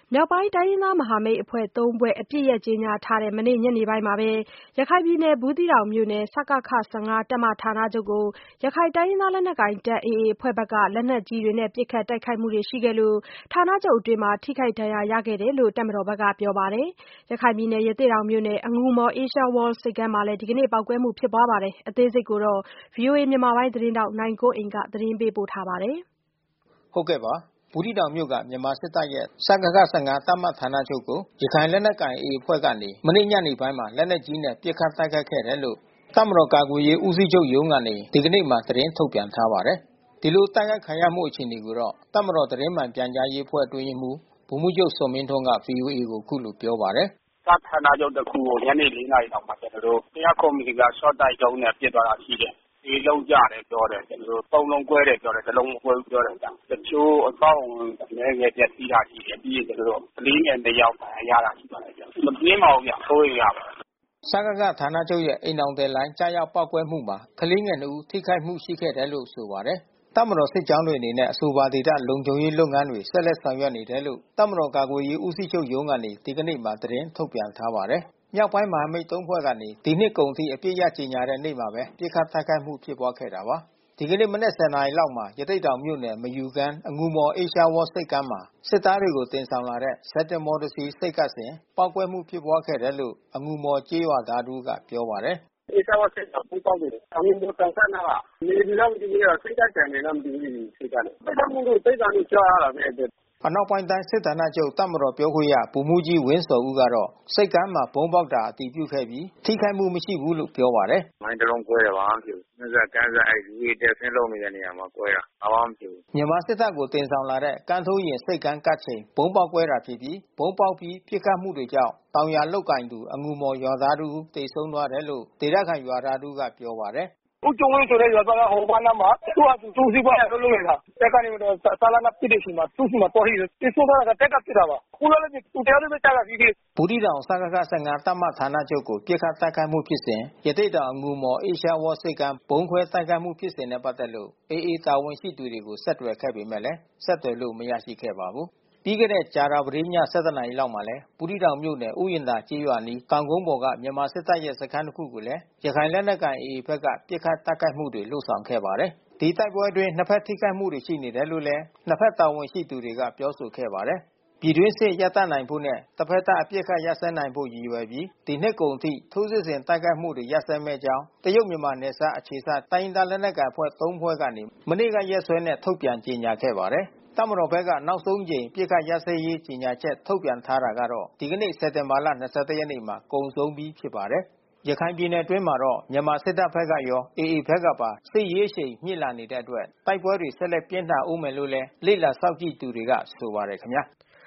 မြောက်ပိုင်းတိုင်းရင်းသားမဟာမိတ်အဖွဲ့ ၃ ဖွဲ့ အပစ်ရပ်ကြေညာထားတဲ့ မနေ့ညနေပိုင်းမှာပဲ ရခိုင်ပြည်နယ် ဘူးသီးတောင်မြို့နယ် စကခ တပ်မဌာနချုပ်ကို ရခိုင်တိုင်းရင်းသားလက်နက်ကိုင်တပ် AA အဖွဲ့ဘက်က လက်နက်ကြီးတွေနဲ့ ပစ်ခတ်တိုက်ခိုက်မှုတွေရှိခဲ့လို့ ဌာနချုပ်အတွင်း ထိခိုက်ဒဏ်ရာရခဲ့တယ်လို့ တပ်မတော်ဘက်ကပြောပါတယ်။ ရခိုင်ပြည်နယ် ရသေ့တောင်မြို့နယ် အငူမော်အေးရှားဝေါလ်ဆိပ်ကမ်းမှာလည်း ဒီကနေ့ ပေါက်ကွဲမှုဖြစ်ပွားပါတယ်။ အသေးစိတ် ဗွီအိုအေမြန်မာပိုင်းသတင်းထောက်နိုင်ကွန်းအိန်ကနေ သတင်းပေးပို့ထားပါတယ်။ ဘူးသီးတောင်မြို့က မြန်မာစစ်တပ်ရဲ့ စကခ တပ်မဌာနချုပ်ကို ရခိုင်လက်နက်ကိုင် AA အဖွဲ့ကနေ မနေ့ညနေပိုင်းမှာ လက်နက်ကြီးနဲ့ ပစ်ခတ်တိုက်ခိုက်ခဲ့တယ်လို့ တပ်မတော်ကာကွယ်ရေးဦးစီးချုပ်ရုံးကနေ ဒီကနေ့မှာ သတင်းထုတ်ပြန်ထားပါတယ်။ ဒီလိုတိုက်ခိုက်ခံရမှုအခြေအနေကိုတော့ တပ်မတော်သတင်းမှန်ပြန်ကြားရေးအဖွဲ့အတွင်းရေးမှူး ဗိုလ်မှူးချုပ်ဇော်မင်းထွန်းက ဗွီအိုအေကိုအခုလိုပြောပါတယ်။ "တပ်ဌာနချုပ်တခုကို ညနေ 4 နာရီလောက်မှာ ကျွန်တော်တို့ ၁၀၇ မီလီမီတာရှော့တိုက်ဒုံးနဲ့ ပစ်သွားတာရှိတယ်။ ၄ လုံးကျတယ်ပြောတယ်။ ၃ လုံးကွဲတယ်ပြောတယ်။ တလုံးမကွဲဘူးပြောတယ်ဗျ။ တချို့အဆောက်အဦးအနည်းငယ်ပျက်စီးတာရှိတယ်။ ပြီးရင်ကလေးငယ် ၂ ယောက်ဒဏ်ရာရတာရှိပါတယ်ဗျ။ မပြင်းပါဘူးဗျ။ စိုးရိမ်ရပါတယ်။ " စကခဌာနချုပ်ရဲ့ အိမ်ထောင်သည်လိုင်းကျရောက်ပေါက်ကွဲမှုမှာ ကလေးငယ် ၂ ဦး ထိခိုက်မှုရှိခဲ့တယ်လို့ဆိုပါတယ်။ တပ်မတော်စစ်ကြောင်းတွေအနေနဲ့ အဆိုပါဒေသလုံခြုံရေးလုပ်ငန်းတွေ ဆက်လက်ဆောင်ရွက်နေတယ်လို့ တပ်မတော်ကာကွယ်ရေးဦးစီးချုပ်ရုံးကနေ ဒီကနေ့မှာ သတင်းထုတ်ပြန်ထားပါတယ်။ မြောက်ပိုင်းမဟာမိတ် ၃ ဖွဲ့ကနေ ဒီနှစ်ကုန်အထိ အပစ်ရပ်ကြေညာတဲ့နေ့မှာပဲ ပစ်ခတ်တိုက်ခိုက်မှုဖြစ်ပွားခဲ့တာပါ။ ဒီကနေ့မနက် ၁၀ နာရီလောက်မှာ ရသေ့တောင်မြို့နယ် မယူကမ်း အငူမော်အေးရှားဝေါလ်ဆိပ်ကမ်းမှာ စစ်သားတွေကို တင်ဆောင်လာတဲ့ ဇက်သင်္ဘောတစီးဆိပ်ကပ်စဉ် ပေါက်ကွဲမှုဖြစ်ပွားခဲ့တယ်လို့ အငူမော်ကျေးရွာသားတဦးကပြောပါတယ်။ "အေးရှားဝေါလ်ဆိပ်ကမ်းဗုံးပေါက်တယ်။ အငူမော်တောင်ဘက်နားက နေပြီလားမသိဘူး။ ဆိပ်ကမ်းကျန်နေလားမသိဘူး ဆိပ်ကမ်းလေ။ ပစ်ခတ်မှုတော့သိပ်သံတော့ကြားရတာပဲ။ " အနောက်ပိုင်းတိုင်းစစ်ဌာနချုပ်တပ်မတော်ပြောခွင့်ရဗိုလ်မှူးကြီးဝင်းဇော်ဦးကတော့ ဆိပ်ကမ်းမှာ ဗုံးပေါက်တာအတည်ပြုခဲ့ပြီး ထိခိုက်မှုမရှိဘူးလို့ပြောပါတယ်။ "မိုင်းတလုံးကွဲတယ်။ ဘာမှမဖြစ်ဘူး။ နယ်စပ်ကမ်းစပ်လူတွေအတက်အဆင်းလုပ်နေတဲ့နေရာမှာကွဲတာ။ ဘာမှမဖြစ်ဘူး။" မြန်မာစစ်တပ်ကိုတင်ဆောင်လာတဲ့ ကမ်းထိုးယာဉ်ဆိပ်ကမ်းကပ်ချိန် ဗုံးပေါက်ကွဲတာဖြစ်ပြီး ဗုံးပေါက်ပြီးပစ်ခတ်မှုတွေကြောင့် တောင်ယာလုပ်ကိုင်သူ အငူမော်ရွာသားတဦးသေဆုံးသွားတယ်လို့ ဒေသခံရွာသားတဦးကပြောပါတယ်။ "ဦးကျော်ဝင်းဆိုတဲ့ရွာသားကဟိုဘက်နားမှာ သူ့ဟာသူစီးပွားရေးအလုပ်လုပ်နေတာ။ တပ်ကနေပြီးတော့စလမ်းကပစ်တဲ့အချိန်မှာ သူ့ဆီမှာသွားထိတယ်။ သေဆုံးသွားတာကတပ်ကပစ်တာပါ။ အခုလည်းပဲသူတယောက်တည်းပဲကျတာရှိသေးတယ်။" ဘူးသီးတောင် စကခ တပ်မဌာနချုပ်ကို ပစ်ခတ်တိုက်ခိုက်မှုဖြစ်စဉ် ရသေ့တောင် အငူမော်အေးရှားဝေါလ်ဆိပ်ကမ်းဗုံးခွဲတိုက်ခိုက်မှုဖြစ်စဉ်နဲ့ပက်သက်လို့ AA တာဝန်ရှိသူတွေကို ဆက်သွယ်ခဲ့ပေမဲ့ ဆက်သွယ်လို့မရရှိခဲ့ပါဘူး။ ပြီးခဲ့တဲ့ကြာသပတေးည ၁၁ နာရီလောက်မှာလည်း ဘူးသီးတောင်မြို့နယ် ဥယျာဉ်သာကျေးရွာအနီး တောင်ကုန်းပေါ်က မြန်မာစစ်တပ်ရဲ့စခန်းတခုကိုလည်း ရခိုင်လက်နက်ကိုင် AA ဘက်က ပစ်ခတ်တိုက်ခိုက်မှုတွေလုပ်ဆောင်ခဲ့ပါတယ်။ ဒီတိုက်ပွဲအတွင်း နှစ်ဘက်ထိခိုက်မှုတွေရှိနေတယ်လို့လည်း နှစ်ဘက်တာဝန်ရှိသူတွေကပြောဆိုခဲ့ပါတယ်။ ပြည်တွင်းစစ်ရပ်တန့်နိုင်ဖို့နဲ့ တဘက်သတ်အပစ်အခတ်ရပ်စဲနိုင်ဖို့ရည်ရွယ်ပြီး ဒီနှစ်ကုန်အထိ ထိုးစစ်ဆင်တိုက်ခိုက်မှုတွေ ရပ်စဲမယ့်အကြောင်း တရုတ်-မြန်မာနယ်စပ်အခြေစိုက် တိုင်းရင်းသားလက်နက်ကိုင်အဖွဲ့ ၃ ဖွဲ့ကနေ မနေ့ကရက်စွဲနဲ့ ထုတ်ပြန်ကြေညာခဲ့ပါတယ်။ တပ်မတော်ဘက်က နောက်ဆုံးအကြိမ်အပစ်အခတ်ရပ်စဲရေးကြေညာချက်ထုတ်ပြန်ထားတာကတော့ ဒီကနေ့ စက်တင်ဘာ ၂၁ ရက်နေ့မှာ ကုန်ဆုံးပြီးဖြစ်ပါတယ်။ ရခိုင်ပြည်နယ်အတွင်းမှာတော့ မြန်မာစစ်တပ်ဘက်ကရော AA ဘက်ကပါ စစ်ရေးအရှိန်မြင့်လာနေတဲ့အတွက် တိုက်ပွဲတွေဆက်လက်ပြင်းထန်ဦးမယ်လို့လည်း လေ့လာစောင့်ကြည့်သူတွေကဆိုပါတယ်ခင်ဗျာ။